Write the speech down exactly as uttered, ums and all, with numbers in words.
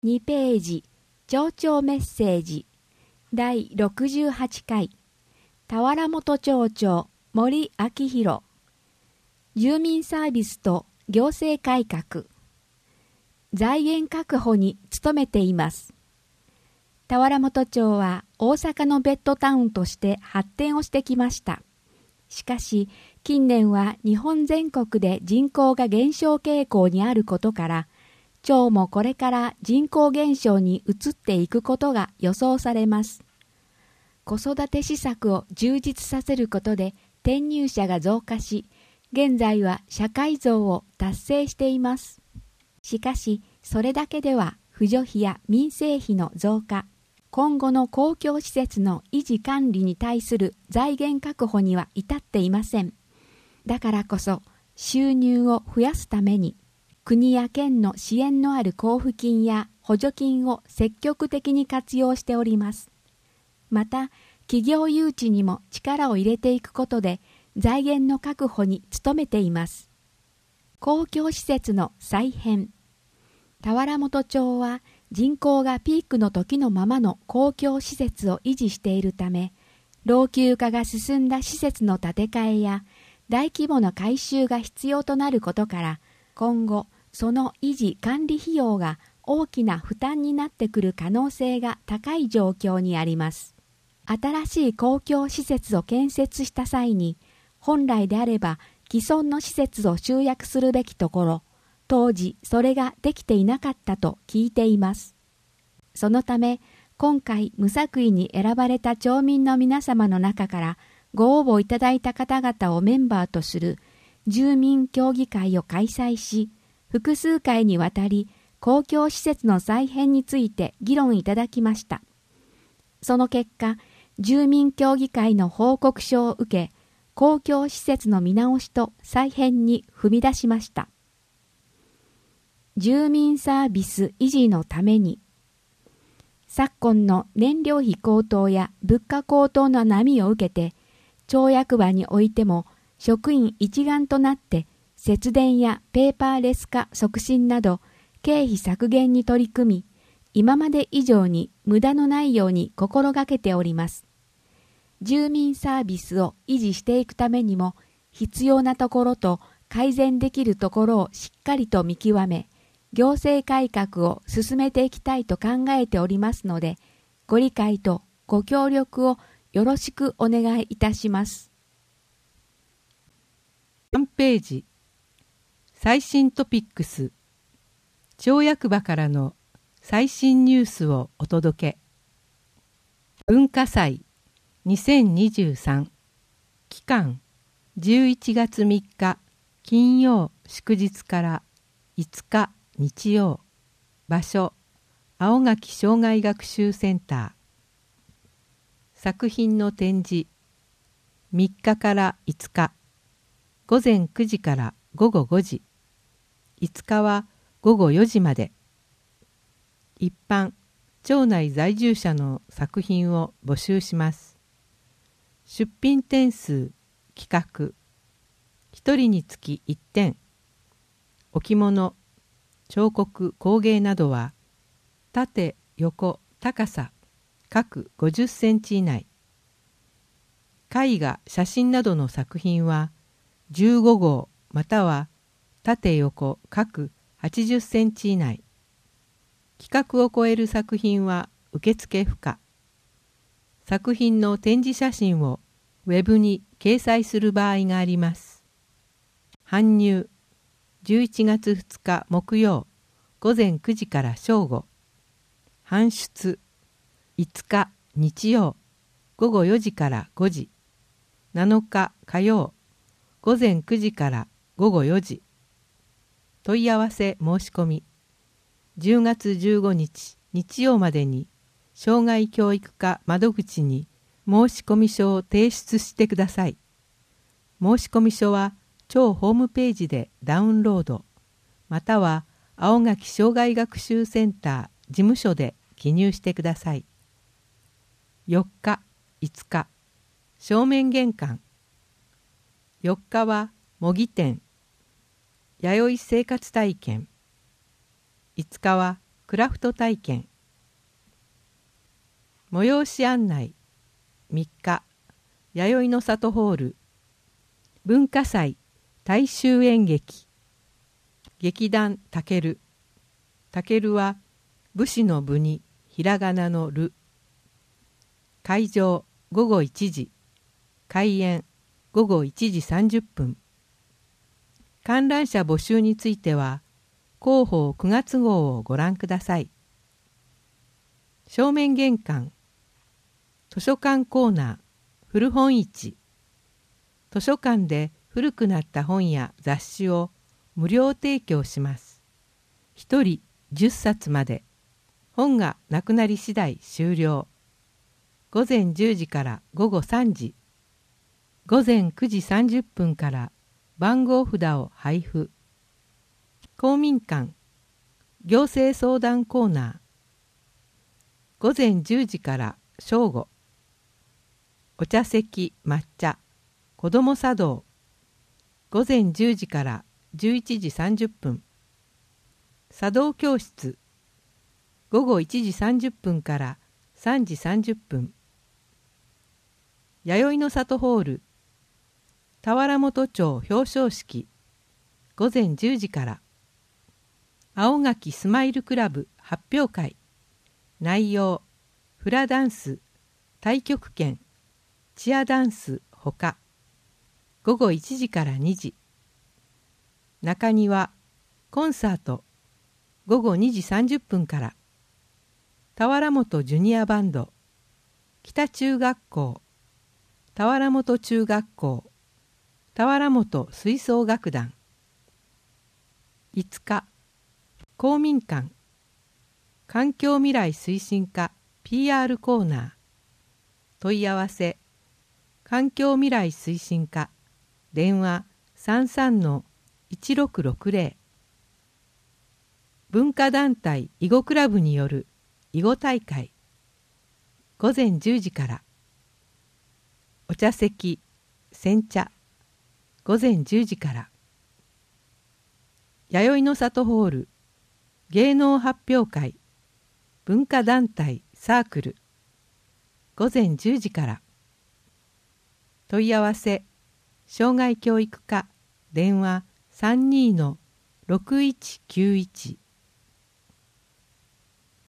にページ、町長メッセージ、だいろくじゅうはちかい、田原本町長森明弘、住民サービスと行政改革、財源確保に努めています。田原本町は大阪のベッドタウンとして発展をしてきました。しかし、近年は日本全国で人口が減少傾向にあることから、町もこれから人口減少に移っていくことが予想されます。子育て施策を充実させることで転入者が増加し、現在は社会増を達成しています。しかし、それだけでは扶助費や民生費の増加、今後の公共施設の維持管理に対する財源確保には至っていません。だからこそ、収入を増やすために、国や県の支援のある交付金や補助金を積極的に活用しております。また、企業誘致にも力を入れていくことで、財源の確保に努めています。公共施設の再編。田原本町は人口がピークの時のままの公共施設を維持しているため、老朽化が進んだ施設の建て替えや大規模な改修が必要となることから、今後、その維持管理費用が大きな負担になってくる可能性が高い状況にあります。新しい公共施設を建設した際に、本来であれば既存の施設を集約するべきところ、当時それができていなかったと聞いています。そのため、今回無作為に選ばれた町民の皆様の中からご応募いただいた方々をメンバーとする住民協議会を開催し、複数回にわたり公共施設の再編について議論いただきました。その結果、住民協議会の報告書を受け、公共施設の見直しと再編に踏み出しました。住民サービス維持のために、昨今の燃料費高騰や物価高騰の波を受けて、町役場においても職員一丸となって節電やペーパーレス化促進など経費削減に取り組み、今まで以上に無駄のないように心がけております。住民サービスを維持していくためにも、必要なところと改善できるところをしっかりと見極め、行政改革を進めていきたいと考えておりますので、ご理解とご協力をよろしくお願いいたします。 さんページ、最新トピックス、町役場からの最新ニュースをお届け。文化祭にせんにじゅうさん、期間じゅういちがつみっか金曜祝日からいつか日曜、場所青垣障害学習センター。作品の展示みっかからいつか、ごぜんくじからごごごじ、いつかはごごよじまで。一般町内在住者の作品を募集します。出品点数、企画、ひとりにつきいってん、置物、彫刻、工芸などは縦、横、高さ各ごじゅっセンチ以内。絵画、写真などの作品はじゅうごごうまたは縦横各はちじゅっセンチ以内。規格を超える作品は受付不可。作品の展示写真をウェブに掲載する場合があります。搬入じゅういちがつふつか木曜ごぜんくじから正午。搬出いつか日曜ごごよじからごじ。なのか火曜ごぜんくじからごごよじ。問い合わせ申し込みじゅうがつじゅうごにち日曜までに障害教育課窓口に申込書を提出してください。申込書は町ホームページでダウンロード、または青垣障害学習センター事務所で記入してください。よっか、いつか、正面玄関。よっかは模擬店、弥生生活体験。いつかはクラフト体験。催し案内。みっか、弥生の里ホール。文化祭大衆演劇。劇団たける。たけるは武士の武にひらがなのる。会場ごごいちじ。開演ごごいちじさんじゅっぷん。観覧車募集については広報くがつ号をご覧ください。正面玄関。図書館コーナー古本市。図書館で古くなった本や雑誌を無料提供します。ひとりじゅっさつまで。本がなくなり次第終了。ごぜんじゅうじからごごさんじ。ごぜんくじさんじゅっぷんから番号札を配布。公民館。行政相談コーナー。ごぜんじゅうじから正午。お茶席抹茶子ども茶道。ごぜんじゅうじからじゅういちじさんじゅっぷん。茶道教室。ごごいちじさんじゅっぷんからさんじさんじゅっぷん。弥生の里ホール。田原本町表彰式。ごぜんじゅうじから。青垣スマイルクラブ発表会。内容フラダンス、太極拳、チアダンスほか。ごごいちじからにじ。中庭コンサート。ごごにじさんじゅっぷんから。田原本ジュニアバンド。北中学校。田原本中学校。田原本吹奏楽団。いつか公民館。環境未来推進課 ピーアール コーナー。問い合わせ環境未来推進課電話 さんさんのいちろくろくぜろ。文化団体囲碁クラブによる囲碁大会。ごぜんじゅうじから。お茶席煎茶。ごぜんじゅうじから。弥生の里ホール芸能発表会文化団体サークル。ごぜんじゅうじから。問い合わせ障害教育課電話 さんにのろくいちきゅういち。